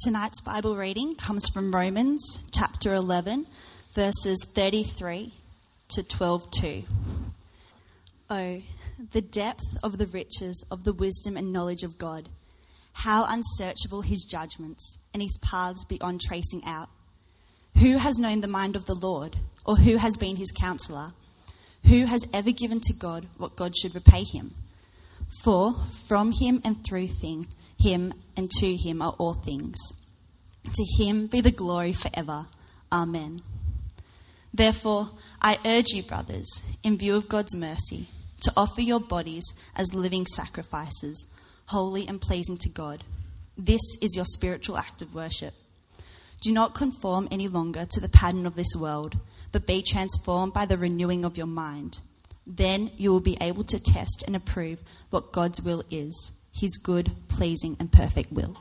Tonight's Bible reading comes from Romans chapter 11, verses 33 to 12:2. Oh, the depth of the riches of the wisdom and knowledge of God. How unsearchable his judgments and his paths beyond tracing out. Who has known the mind of the Lord, or who has been his counselor? Who has ever given to God what God should repay him? For from him and through him and to him are all things. To him be the glory forever. Amen. Therefore, I urge you, brothers, in view of God's mercy, to offer your bodies as living sacrifices, holy and pleasing to God. This is your spiritual act of worship. Do not conform any longer to the pattern of this world, but be transformed by the renewing of your mind. Then you will be able to test and approve what God's will is, his good, pleasing and perfect will.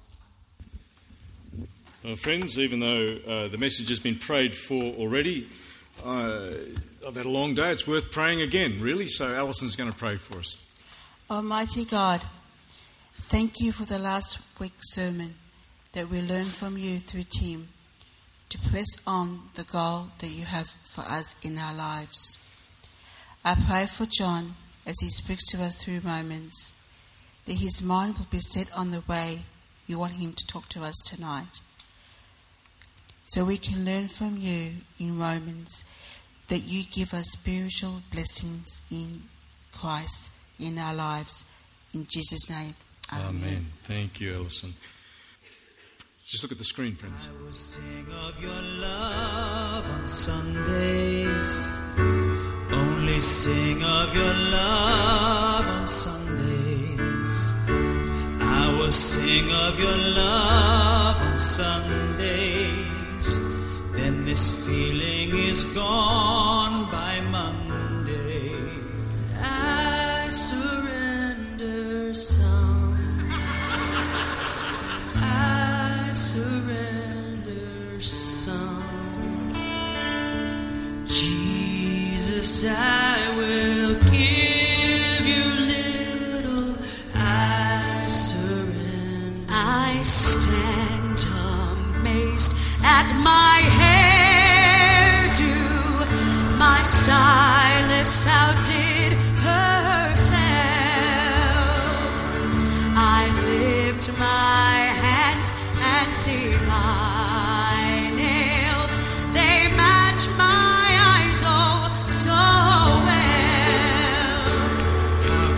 Friends, even though the message has been prayed for already, I've had a long day. It's worth praying again, really. So Alison's going to pray for us. Almighty God, thank you for the last week's sermon that we learned from you through Tim to press on the goal that you have for us in our lives. I pray for John as he speaks to us through Romans, that his mind will be set on the way you want him to talk to us tonight. So we can learn from you in Romans that you give us spiritual blessings in Christ in our lives. In Jesus' name, amen. Thank you, Alison. Just look at the screen, friends. I will sing of your love on Sundays. Only sing of your love on Sundays. I will sing of your love on Sundays. Then this feeling is gone by Monday. I surrender some. I surrender some. Jesus, I will give you little. I surrender. I stand amazed at my hairdo. My stylist outdid herself. I lift my hands and see my nails. They match my eyes oh so well. How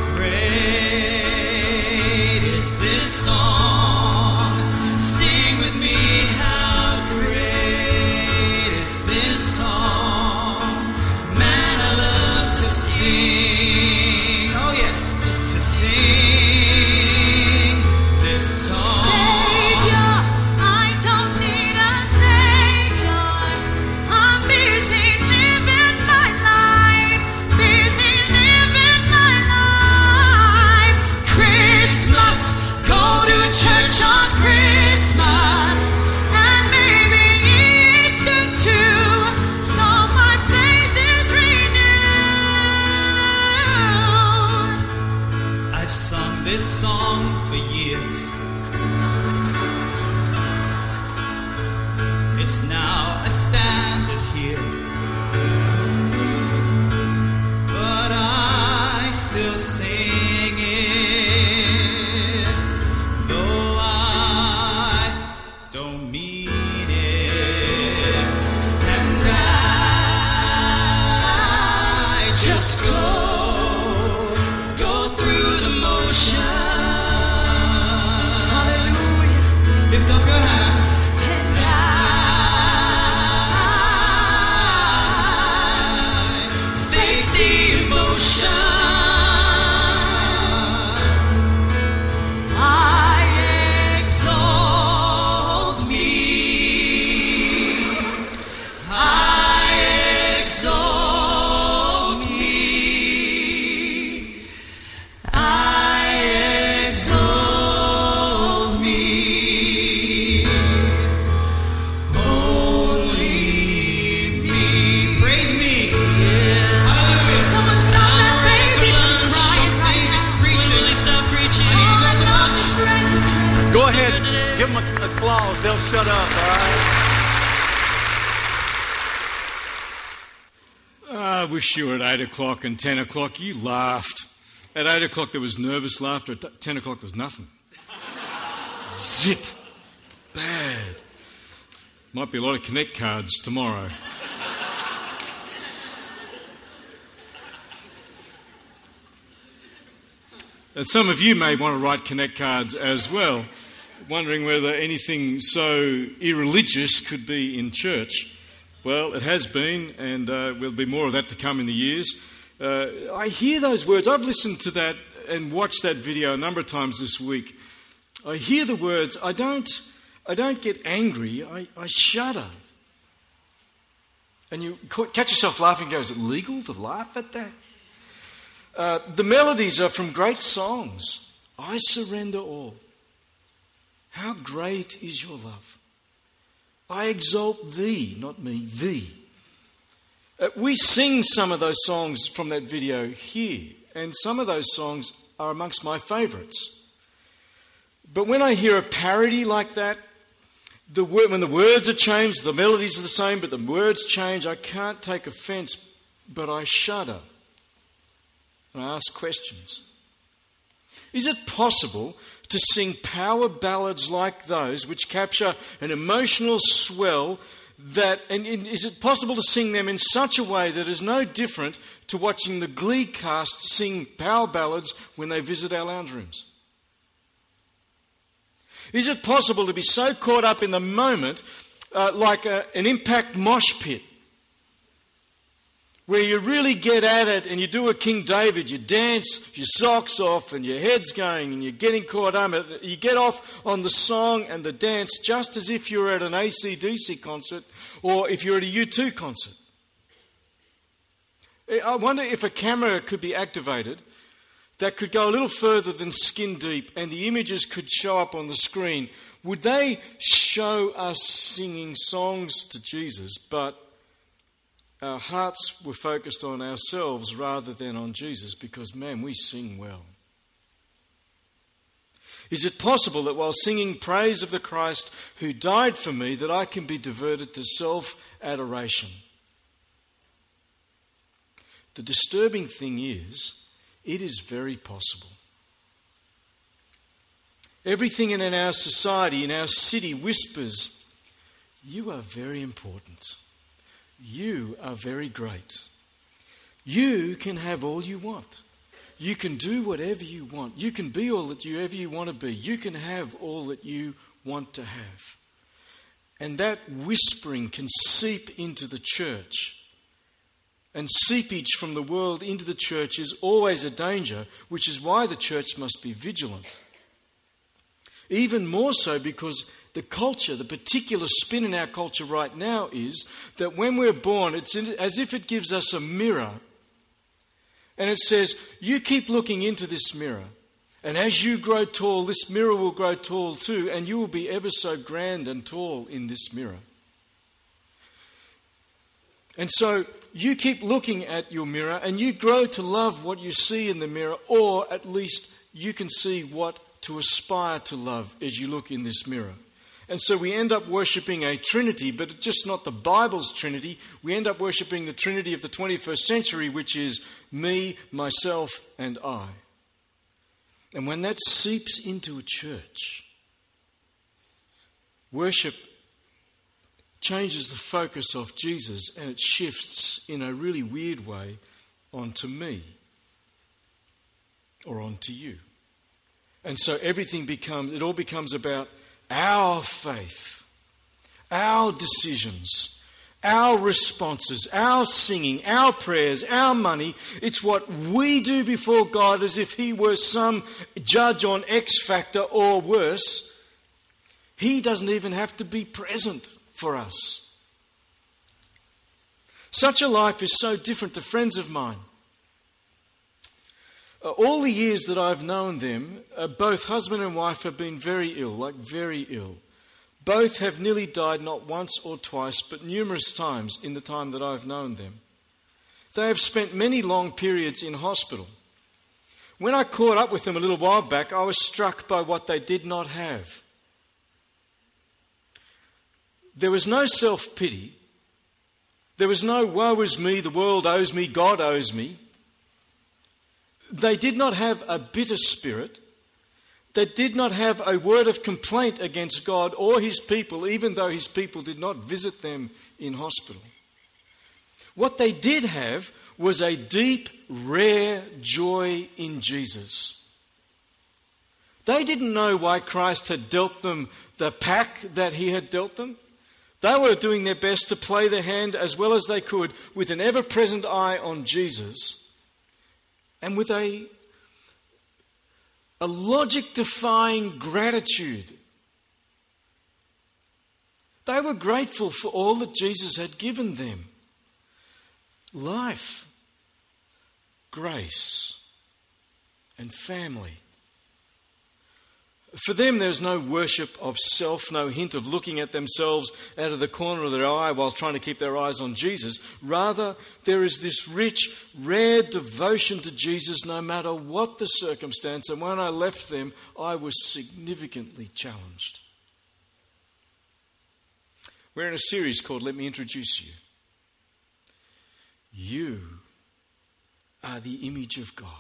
great is this song? Sing with me. How great is this song? Man, I love to sing. Oh yes, just to sing this song. Savior, I don't need a savior. I'm busy living my life. Busy living my life. Christmas, go to church on Christmas. And maybe Easter too. So my faith is renewed. I've sung this song for years. It's now a standard here. But I still sing it, though I don't mean it. And I just go through the motion. Hallelujah. Lift up your hands. And I fake the emotion. I exalt me. I exalt me. I exalt me. applause, they'll shut up, all right? I wish you were at 8 o'clock and 10 o'clock. You laughed. At 8 o'clock there was nervous laughter. At 10 o'clock there was nothing. Zip. Bad. Might be a lot of Connect cards tomorrow. And some of you may want to write Connect cards as well, wondering whether anything so irreligious could be in church. Well, it has been, and there'll be more of that to come in the years. I hear those words. I've listened to that and watched that video a number of times this week. I hear the words. I don't get angry. I shudder. And you catch yourself laughing and go, is it legal to laugh at that? The melodies are from great songs. I surrender all. How great is your love? I exalt thee, not me, thee. We sing some of those songs from that video here, and some of those songs are amongst my favourites. But when I hear a parody like that, when the words are changed, the melodies are the same, but the words change, I can't take offence, but I shudder. And I ask questions. Is it possible to sing power ballads like those, which capture an emotional swell, and is it possible to sing them in such a way that is no different to watching the Glee cast sing power ballads when they visit our lounge rooms? Is it possible to be so caught up in the moment like an Impact mosh pit, where you really get at it and you do a King David, you dance your socks off and your head's going and you're getting caught up. You get off on the song and the dance just as if you're at an AC/DC concert or if you're at a U2 concert. I wonder if a camera could be activated that could go a little further than skin deep and the images could show up on the screen. Would they show us singing songs to Jesus, but our hearts were focused on ourselves rather than on Jesus because, man, we sing well? Is it possible that while singing praise of the Christ who died for me, that I can be diverted to self-adoration? The disturbing thing is, it is very possible. Everything in our society, in our city, whispers, you are very important. You are very great. You can have all you want. You can do whatever you want. You can be all that you ever you want to be. You can have all that you want to have. And that whispering can seep into the church. And seepage from the world into the church is always a danger, which is why the church must be vigilant. Even more so because the culture, the particular spin in our culture right now is that when we're born, it's as if it gives us a mirror. And it says, you keep looking into this mirror. And as you grow tall, this mirror will grow tall too. And you will be ever so grand and tall in this mirror. And so you keep looking at your mirror and you grow to love what you see in the mirror. Or at least you can see what to aspire to love as you look in this mirror. And so we end up worshipping a Trinity, but it's just not the Bible's Trinity. We end up worshipping the Trinity of the 21st century, which is me, myself, and I. And when that seeps into a church, worship changes the focus of Jesus and it shifts in a really weird way onto me or onto you. And so it all becomes about our faith, our decisions, our responses, our singing, our prayers, our money. It's what we do before God as if He were some judge on X Factor or worse. He doesn't even have to be present for us. Such a life is so different to friends of mine. All the years that I've known them, both husband and wife have been very ill, like very ill. Both have nearly died not once or twice, but numerous times in the time that I've known them. They have spent many long periods in hospital. When I caught up with them a little while back, I was struck by what they did not have. There was no self-pity. There was no woe is me, the world owes me, God owes me. They did not have a bitter spirit. They did not have a word of complaint against God or his people, even though his people did not visit them in hospital. What they did have was a deep, rare joy in Jesus. They didn't know why Christ had dealt them the pack that he had dealt them. They were doing their best to play their hand as well as they could with an ever-present eye on Jesus and with a logic-defying gratitude. They were grateful for all that Jesus had given them. Life, grace, and family. For them, there's no worship of self, no hint of looking at themselves out of the corner of their eye while trying to keep their eyes on Jesus. Rather, there is this rich, rare devotion to Jesus no matter what the circumstance. And when I left them, I was significantly challenged. We're in a series called Let Me Introduce You. You are the image of God.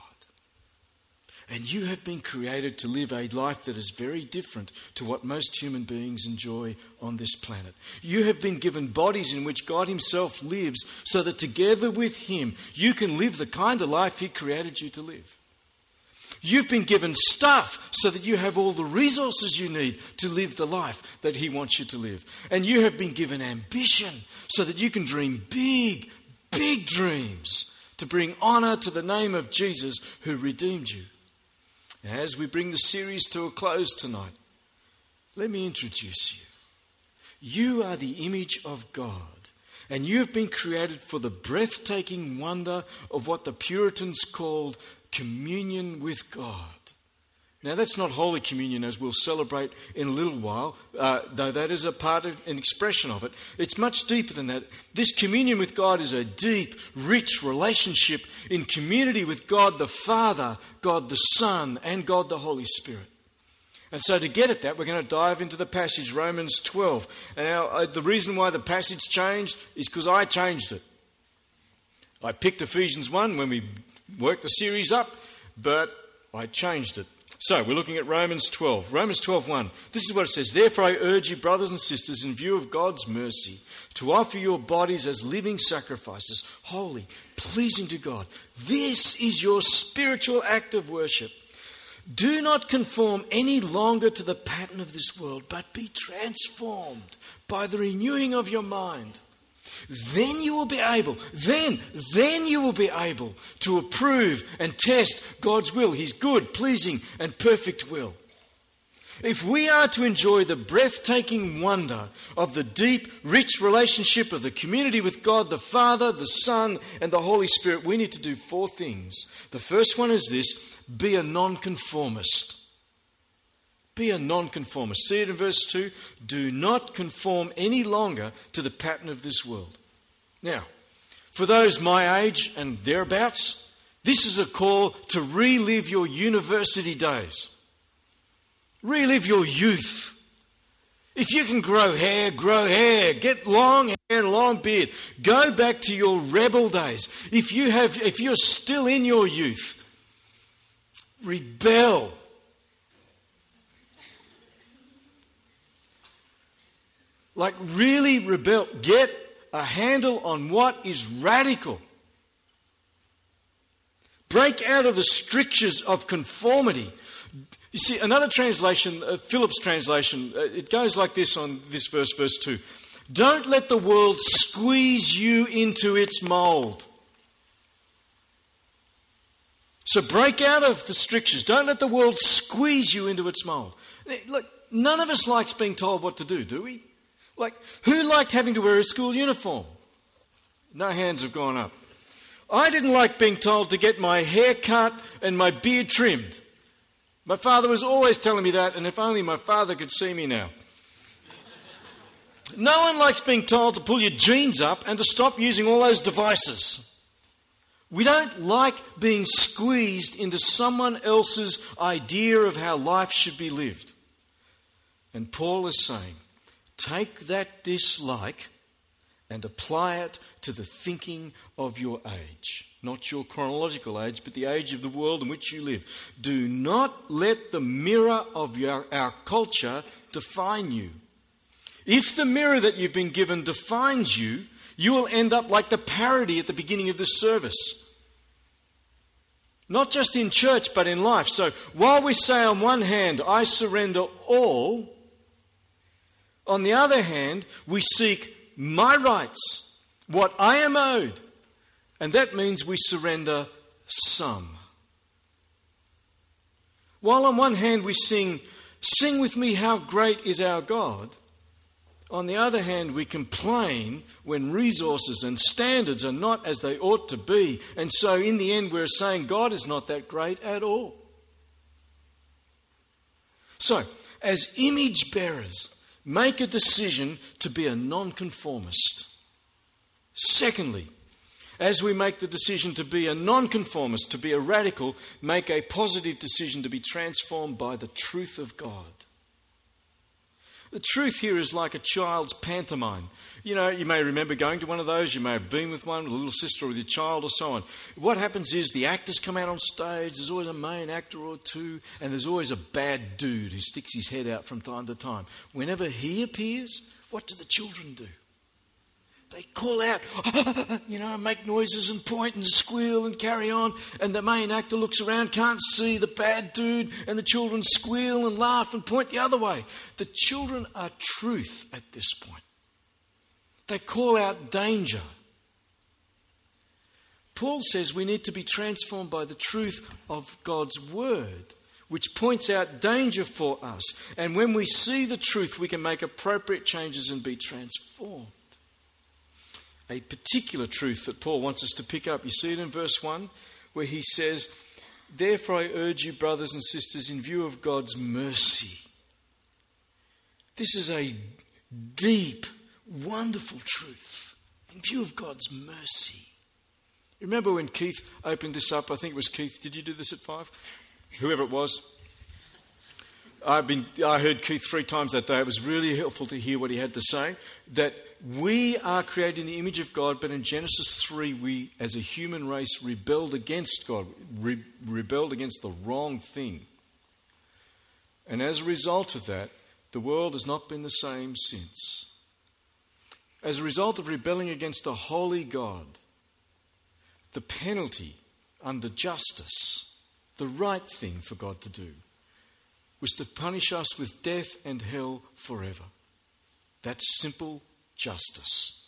And you have been created to live a life that is very different to what most human beings enjoy on this planet. You have been given bodies in which God himself lives so that together with him you can live the kind of life he created you to live. You've been given stuff so that you have all the resources you need to live the life that he wants you to live. And you have been given ambition so that you can dream big, big dreams to bring honour to the name of Jesus who redeemed you. As we bring the series to a close tonight, let me introduce you. You are the image of God, and you have been created for the breathtaking wonder of what the Puritans called communion with God. Now, that's not Holy Communion, as we'll celebrate in a little while, though that is a part of an expression of it. It's much deeper than that. This communion with God is a deep, rich relationship in community with God the Father, God the Son, and God the Holy Spirit. And so to get at that, we're going to dive into the passage, Romans 12. And now, the reason why the passage changed is because I changed it. I picked Ephesians 1 when we worked the series up, but I changed it. So, we're looking at Romans 12. Romans 12:1. This is what it says. Therefore I urge you, brothers and sisters, in view of God's mercy, to offer your bodies as living sacrifices, holy, pleasing to God. This is your spiritual act of worship. Do not conform any longer to the pattern of this world, but be transformed by the renewing of your mind. Then you will be able, then you will be able to approve and test God's will, his good, pleasing, and perfect will. If we are to enjoy the breathtaking wonder of the deep, rich relationship of the community with God, the Father, the Son, and the Holy Spirit, we need to do 4 things. The first one is this: be a nonconformist. Be a nonconformist. See it in verse 2. Do not conform any longer to the pattern of this world. Now, for those my age and thereabouts, this is a call to relive your university days. Relive your youth. If you can grow hair, grow hair. Get long hair and long beard. Go back to your rebel days. If you're still in your youth, rebel. Like really rebel. Get a handle on what is radical. Break out of the strictures of conformity. You see, another translation, Philip's translation, it goes like this on this verse 2. Don't let the world squeeze you into its mould. So break out of the strictures. Don't let the world squeeze you into its mould. Look, none of us likes being told what to do we? Like, who liked having to wear a school uniform? No hands have gone up. I didn't like being told to get my hair cut and my beard trimmed. My father was always telling me that, and if only my father could see me now. No one likes being told to pull your jeans up and to stop using all those devices. We don't like being squeezed into someone else's idea of how life should be lived. And Paul is saying, take that dislike and apply it to the thinking of your age. Not your chronological age, but the age of the world in which you live. Do not let the mirror of our culture define you. If the mirror that you've been given defines you, you will end up like the parody at the beginning of this service. Not just in church, but in life. So while we say on one hand, I surrender all, on the other hand, we seek my rights, what I am owed. And that means we surrender some. While on one hand we sing with me how great is our God, on the other hand we complain when resources and standards are not as they ought to be. And so in the end we're saying God is not that great at all. So, as image bearers, make a decision to be a nonconformist. Secondly, as we make the decision to be a nonconformist, to be a radical, make a positive decision to be transformed by the truth of God. The truth here is like a child's pantomime. You know, you may remember going to one of those, you may have been with one, with a little sister or with your child or so on. What happens is the actors come out on stage, there's always a main actor or two, and there's always a bad dude who sticks his head out from time to time. Whenever he appears, what do the children do? They call out, make noises and point and squeal and carry on. And the main actor looks around, can't see the bad dude, and the children squeal and laugh and point the other way. The children are truth at this point. They call out danger. Paul says we need to be transformed by the truth of God's word, which points out danger for us. And when we see the truth, we can make appropriate changes and be transformed. A particular truth that Paul wants us to pick up. You see it in verse 1 where he says, therefore I urge you, brothers and sisters, in view of God's mercy. This is a deep, wonderful truth. In view of God's mercy. Remember when Keith opened this up? I think it was Keith. Did you do this at 5? Whoever it was. I heard Keith 3 times that day. It was really helpful to hear what he had to say. That we are created in the image of God, but in Genesis 3, we as a human race rebelled against God, rebelled against the wrong thing. And as a result of that, the world has not been the same since. As a result of rebelling against a holy God, the penalty under justice, the right thing for God to do, was to punish us with death and hell forever. That's simple justice.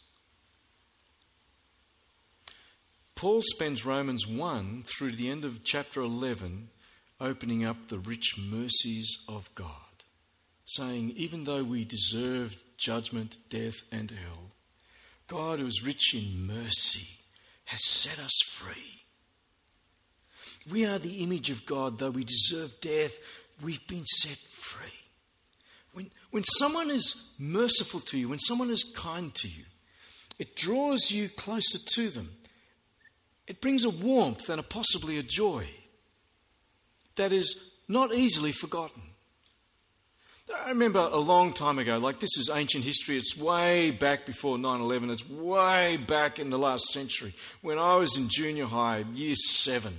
Paul spends Romans 1 through to the end of chapter 11 opening up the rich mercies of God, saying even though we deserved judgment, death and hell, God, who is rich in mercy, has set us free. We are the image of God. Though we deserve death, we've been set free. When someone is merciful to you, when someone is kind to you, it draws you closer to them. It brings a warmth and possibly a joy that is not easily forgotten. I remember a long time ago, like this is ancient history, it's way back before 9/11, it's way back in the last century, when I was in junior high, year 7.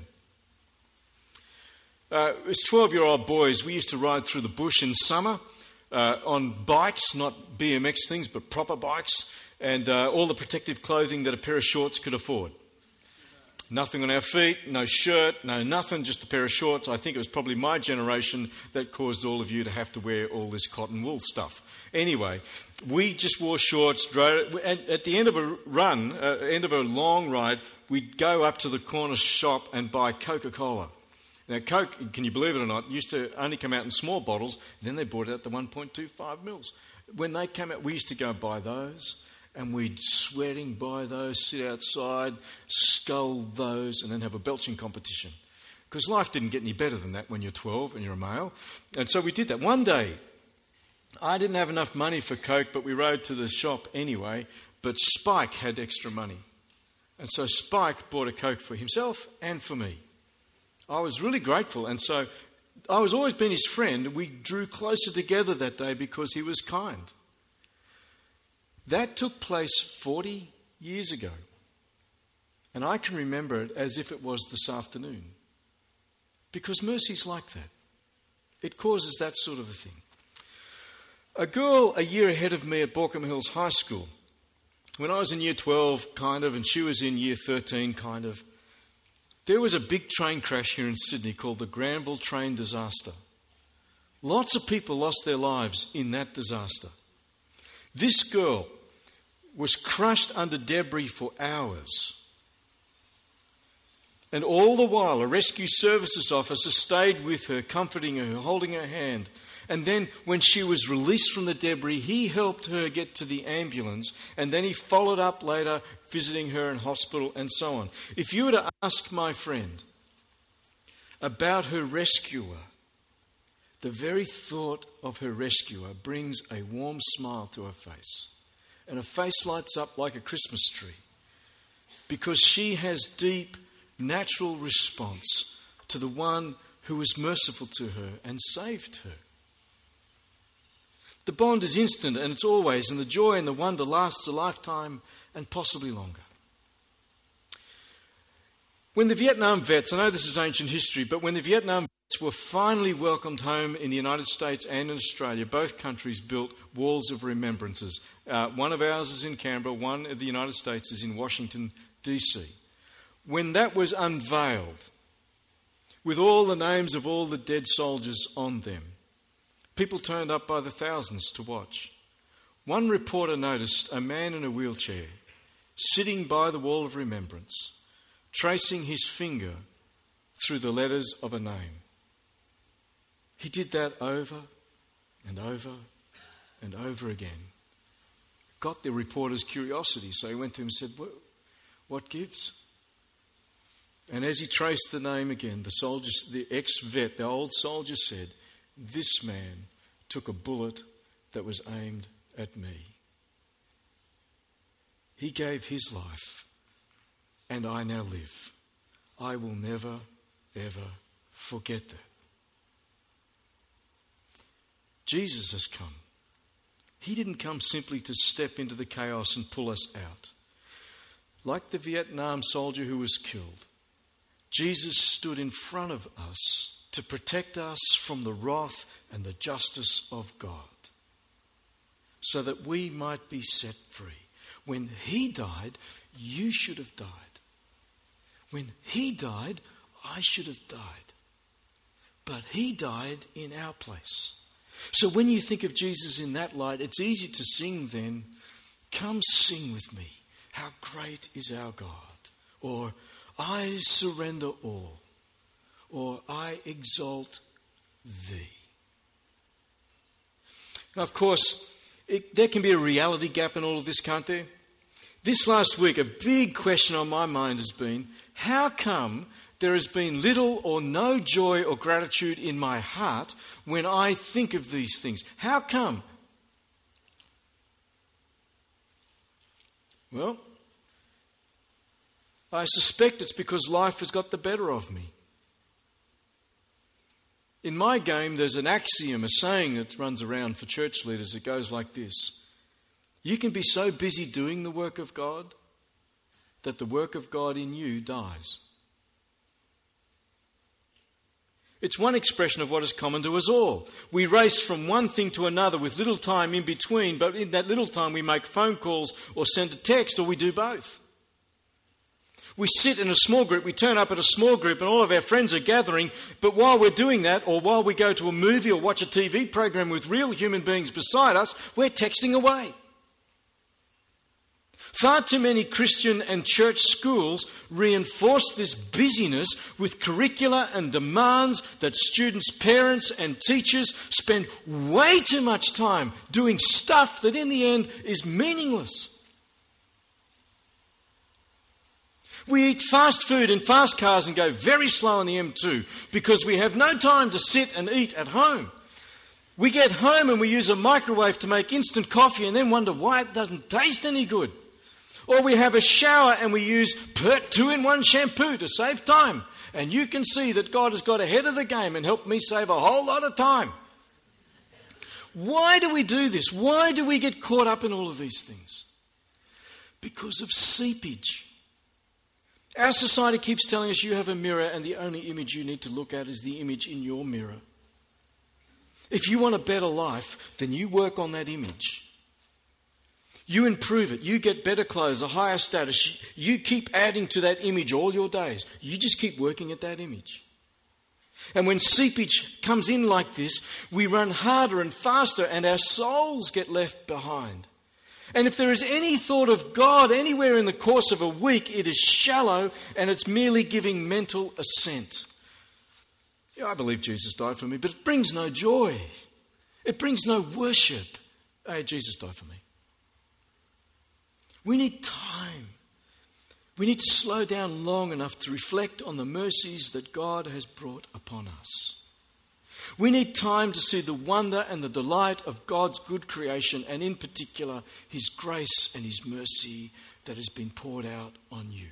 As 12-year-old boys, we used to ride through the bush in summer on bikes, not BMX things, but proper bikes, and all the protective clothing that a pair of shorts could afford. Nothing on our feet, no shirt, no nothing, just a pair of shorts. I think it was probably my generation that caused all of you to have to wear all this cotton wool stuff. Anyway, we just wore shorts, and at the end of a run, end of a long ride, we'd go up to the corner shop and buy Coca-Cola. Now, Coke, can you believe it or not, used to only come out in small bottles, and then they brought out the 1.25 mils. When they came out, we used to go and buy those, and we'd sweating buy those, sit outside, scull those, and then have a belching competition. Because life didn't get any better than that when you're 12 and you're a male. And so we did that. One day, I didn't have enough money for Coke, but we rode to the shop anyway, but Spike had extra money. And so Spike bought a Coke for himself and for me. I was really grateful, and so I was always been his friend. We drew closer together that day because he was kind. That took place 40 years ago. And I can remember it as if it was this afternoon. Because mercy's like that. It causes that sort of a thing. A girl a year ahead of me at Borkham Hills High School, when I was in year 12, kind of, and she was in year 13, kind of, there was a big train crash here in Sydney called the Granville train disaster. Lots of people lost their lives in that disaster. This girl was crushed under debris for hours. And all the while, a rescue services officer stayed with her, comforting her, holding her hand. And then when she was released from the debris, he helped her get to the ambulance. And then he followed up later, visiting her in hospital and so on. If you were to ask my friend about her rescuer, the very thought of her rescuer brings a warm smile to her face. And her face lights up like a Christmas tree. Because she has deep natural response to the one who was merciful to her and saved her. The bond is instant and it's always, and the joy and the wonder lasts a lifetime and possibly longer. When the Vietnam vets, I know this is ancient history, but when the Vietnam vets were finally welcomed home in the United States and in Australia, both countries built walls of remembrances. One of ours is in Canberra, one of the United States is in Washington, D.C. When that was unveiled, with all the names of all the dead soldiers on them, people turned up by the thousands to watch. One reporter noticed a man in a wheelchair sitting by the wall of remembrance, tracing his finger through the letters of a name. He did that over and over and over again. Got the reporter's curiosity, so he went to him and said, "What gives?" And as he traced the name again, the ex-vet, the old soldier said, "This man took a bullet that was aimed at me. He gave his life, and I now live. I will never, ever forget that." Jesus has come. He didn't come simply to step into the chaos and pull us out. Like the Vietnam soldier who was killed, Jesus stood in front of us to protect us from the wrath and the justice of God, so that we might be set free. When he died, you should have died. When he died, I should have died. But he died in our place. So when you think of Jesus in that light, it's easy to sing then, "Come sing with me, how great is our God," or "I surrender all," or "I exalt thee." Now, of course, there can be a reality gap in all of this, can't there? This last week, a big question on my mind has been, how come there has been little or no joy or gratitude in my heart when I think of these things? How come? Well, I suspect it's because life has got the better of me. In my game, there's an axiom, a saying that runs around for church leaders. It goes like this: you can be so busy doing the work of God that the work of God in you dies. It's one expression of what is common to us all. We race from one thing to another with little time in between, but in that little time we make phone calls or send a text, or we do both. We sit in a small group, we turn up at a small group and all of our friends are gathering, but while we're doing that, or while we go to a movie or watch a TV program with real human beings beside us, we're texting away. Far too many Christian and church schools reinforce this busyness with curricula and demands that students, parents and teachers spend way too much time doing stuff that in the end is meaningless. We eat fast food in fast cars and go very slow on the M2 because we have no time to sit and eat at home. We get home and we use a microwave to make instant coffee and then wonder why it doesn't taste any good. Or we have a shower and we use Pert 2-in-1 shampoo to save time. And you can see that God has got ahead of the game and helped me save a whole lot of time. Why do we do this? Why do we get caught up in all of these things? Because of seepage. Our society keeps telling us you have a mirror and the only image you need to look at is the image in your mirror. If you want a better life, then you work on that image. You improve it. You get better clothes, a higher status. You keep adding to that image all your days. You just keep working at that image. And when seepage comes in like this, we run harder and faster and our souls get left behind. And if there is any thought of God anywhere in the course of a week, it is shallow and it's merely giving mental assent. Yeah, I believe Jesus died for me, but it brings no joy. It brings no worship. Hey, Jesus died for me. We need time. We need to slow down long enough to reflect on the mercies that God has brought upon us. We need time to see the wonder and the delight of God's good creation, and in particular, His grace and His mercy that has been poured out on you.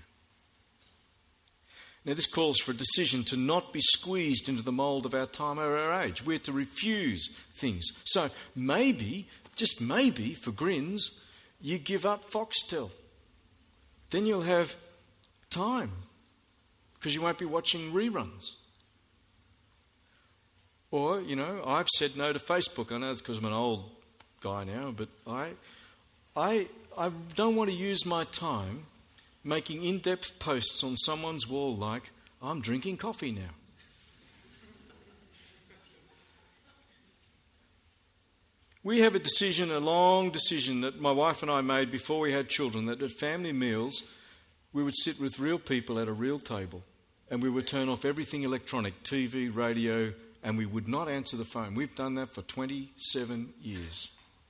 Now, this calls for a decision to not be squeezed into the mould of our time or our age. We're to refuse things. So maybe, just maybe, for grins, you give up Foxtel. Then you'll have time because you won't be watching reruns. Or, I've said no to Facebook. I know it's because I'm an old guy now, but I don't want to use my time making in-depth posts on someone's wall like, I'm drinking coffee now. We have a long decision that my wife and I made before we had children, that at family meals we would sit with real people at a real table and we would turn off everything electronic, TV, radio, and we would not answer the phone. We've done that for 27 years.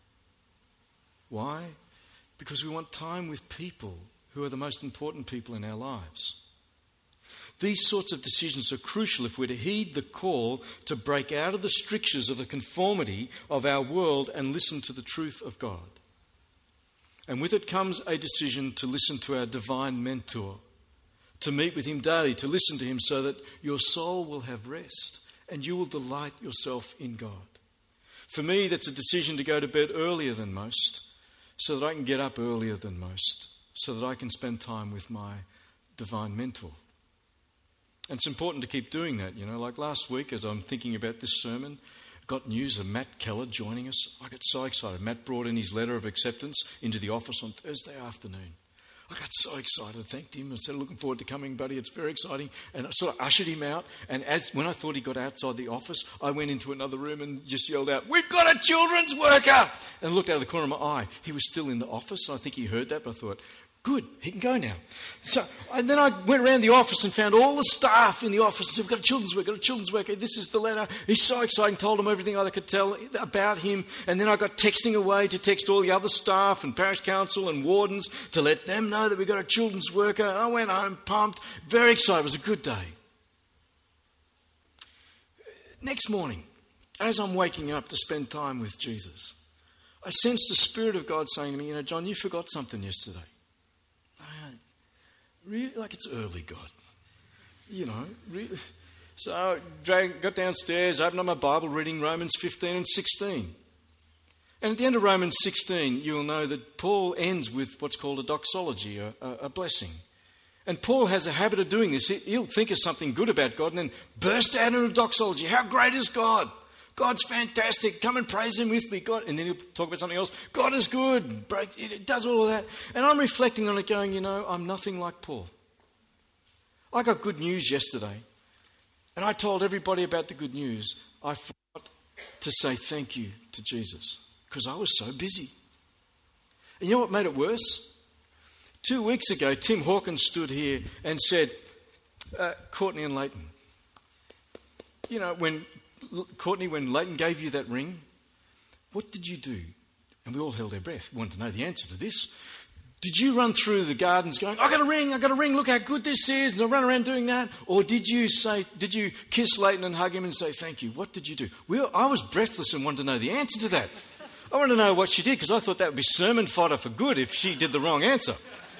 Why? Because we want time with people who are the most important people in our lives. These sorts of decisions are crucial if we're to heed the call to break out of the strictures of the conformity of our world and listen to the truth of God. And with it comes a decision to listen to our divine mentor, to meet with Him daily, to listen to Him so that your soul will have rest and you will delight yourself in God. For me, that's a decision to go to bed earlier than most so that I can get up earlier than most, so that I can spend time with my divine mentor. And it's important to keep doing that, Like last week, as I'm thinking about this sermon, I got news of Matt Keller joining us. I got so excited. Matt brought in his letter of acceptance into the office on Thursday afternoon. I got so excited. Thanked him and said, looking forward to coming, buddy. It's very exciting. And I sort of ushered him out. And when I thought he got outside the office, I went into another room and just yelled out, "We've got a children's worker!" And looked out of the corner of my eye. He was still in the office. So I think he heard that, but I thought, good, he can go now. And then I went around the office and found all the staff in the office and said, we've got a children's worker, this is the letter. He's so exciting, told them everything I could tell about him. And then I got texting away to text all the other staff and parish council and wardens to let them know that we've got a children's worker. I went home pumped, very excited. It was a good day. Next morning, as I'm waking up to spend time with Jesus, I sensed the Spirit of God saying to me, John, you forgot something yesterday. Really, like it's early, God. Really. So I got downstairs, opened up my Bible, reading Romans 15 and 16. And at the end of Romans 16, you will know that Paul ends with what's called a doxology, a blessing. And Paul has a habit of doing this. He'll think of something good about God and then burst out into a doxology. How great is God? God's fantastic. Come and praise Him with me. God. And then he'll talk about something else. God is good. It does all of that. And I'm reflecting on it going, I'm nothing like Paul. I got good news yesterday. And I told everybody about the good news. I forgot to say thank you to Jesus because I was so busy. And you know what made it worse? 2 weeks ago, Tim Hawkins stood here and said, Courtney and Leighton, when Leighton gave you that ring, what did you do? And we all held our breath. We wanted to know the answer to this. Did you run through the gardens going, I got a ring, look how good this is, and I run around doing that? Or did you kiss Leighton and hug him and say thank you? What did you do? I was breathless and wanted to know the answer to that. I wanted to know what she did because I thought that would be sermon fodder for good if she did the wrong answer.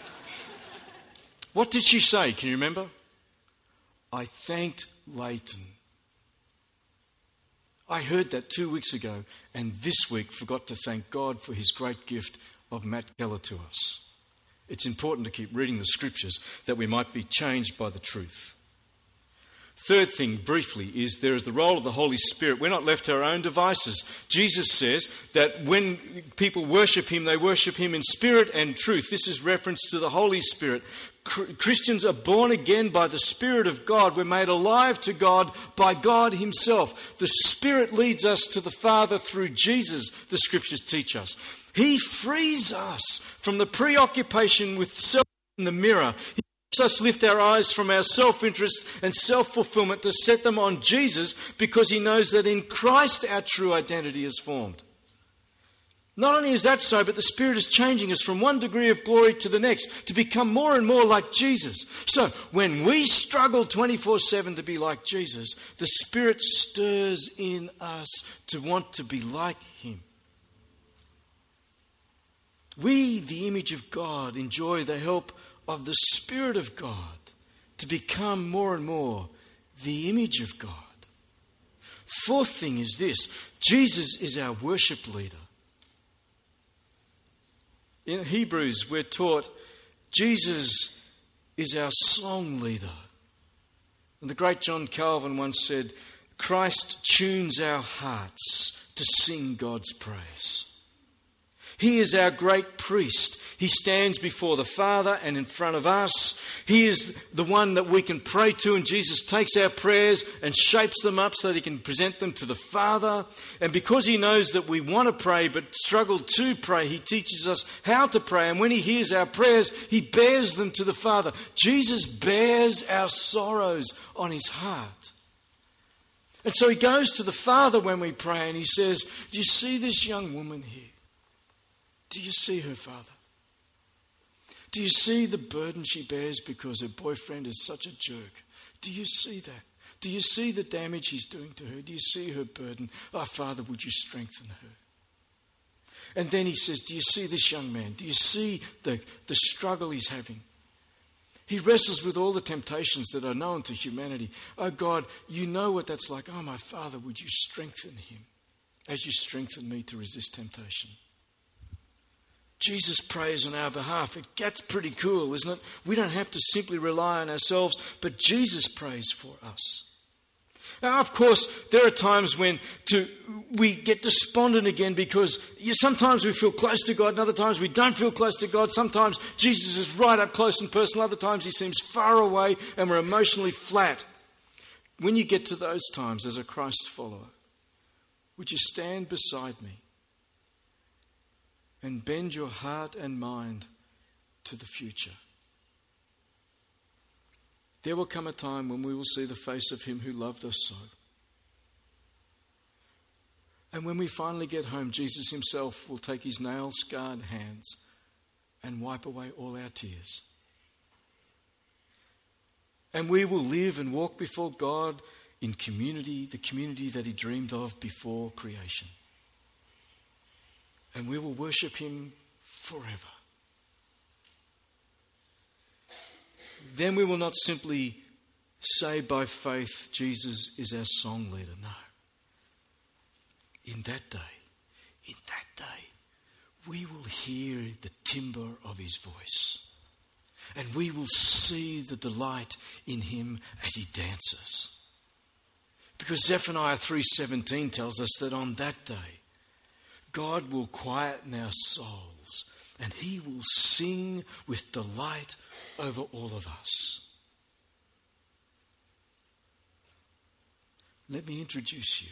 What did she say? Can you remember? I thanked Leighton. I heard that 2 weeks ago, and this week forgot to thank God for his great gift of Matt Keller to us. It's important to keep reading the scriptures that we might be changed by the truth. Third thing, briefly, is there is the role of the Holy Spirit. We're not left to our own devices. Jesus says that when people worship him, they worship him in spirit and truth. This is reference to the Holy Spirit. Christians are born again by the Spirit of God. We're made alive to God by God himself. The Spirit leads us to the Father through Jesus, the scriptures teach us. He frees us from the preoccupation with self in the mirror. He helps us lift our eyes from our self-interest and self-fulfillment to set them on Jesus, because he knows that in Christ our true identity is formed. Not only is that so, but the Spirit is changing us from one degree of glory to the next to become more and more like Jesus. So when we struggle 24/7 to be like Jesus, the Spirit stirs in us to want to be like him. We, the image of God, enjoy the help of the Spirit of God to become more and more the image of God. Fourth thing is this: Jesus is our worship leader. In Hebrews, we're taught Jesus is our song leader. And the great John Calvin once said, Christ tunes our hearts to sing God's praise. He is our great priest. He stands before the Father and in front of us. He is the one that we can pray to, and Jesus takes our prayers and shapes them up so that he can present them to the Father. And because he knows that we want to pray but struggle to pray, he teaches us how to pray. And when he hears our prayers, he bears them to the Father. Jesus bears our sorrows on his heart. And so he goes to the Father when we pray and he says, do you see this young woman here? Do you see her, Father? Do you see the burden she bears because her boyfriend is such a jerk? Do you see that? Do you see the damage he's doing to her? Do you see her burden? Oh, Father, would you strengthen her? And then he says, do you see this young man? Do you see the struggle he's having? He wrestles with all the temptations that are known to humanity. Oh, God, you know what that's like. Oh, my Father, would you strengthen him as you strengthen me to resist temptation? Jesus prays on our behalf. It gets pretty cool, isn't it? We don't have to simply rely on ourselves, but Jesus prays for us. Now, of course, there are times when we get despondent again because sometimes we feel close to God and other times we don't feel close to God. Sometimes Jesus is right up close and personal. Other times he seems far away and we're emotionally flat. When you get to those times as a Christ follower, would you stand beside me and bend your heart and mind to the future? There will come a time when we will see the face of him who loved us so. And when we finally get home, Jesus himself will take his nail-scarred hands and wipe away all our tears. And we will live and walk before God in community, the community that he dreamed of before creation. And we will worship him forever. Then we will not simply say by faith, Jesus is our song leader. No. In that day, we will hear the timbre of his voice. And we will see the delight in him as he dances. Because Zephaniah 3:17 tells us that on that day, God will quieten our souls and he will sing with delight over all of us. Let me introduce you.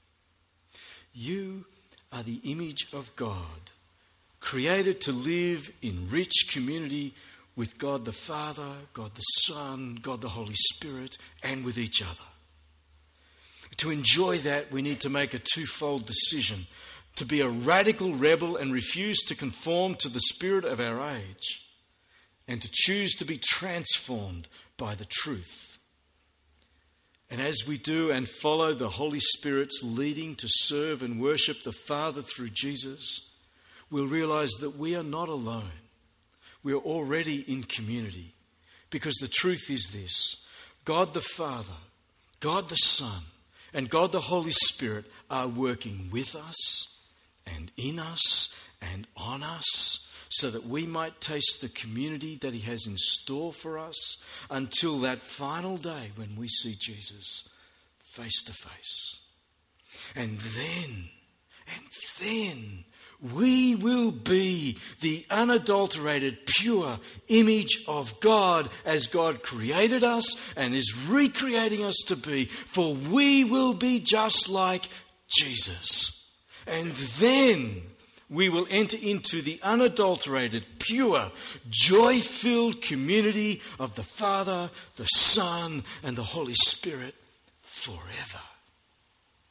You are the image of God, created to live in rich community with God the Father, God the Son, God the Holy Spirit, and with each other. To enjoy that, we need to make a twofold decision: to be a radical rebel and refuse to conform to the spirit of our age, and to choose to be transformed by the truth. And as we do and follow the Holy Spirit's leading to serve and worship the Father through Jesus, we'll realize that we are not alone. We are already in community, because the truth is this: God the Father, God the Son, and God the Holy Spirit are working with us and in us and on us so that we might taste the community that he has in store for us until that final day when we see Jesus face to face. And then we will be the unadulterated, pure image of God as God created us and is recreating us to be. For we will be just like Jesus. And then we will enter into the unadulterated, pure, joy-filled community of the Father, the Son, and the Holy Spirit forever.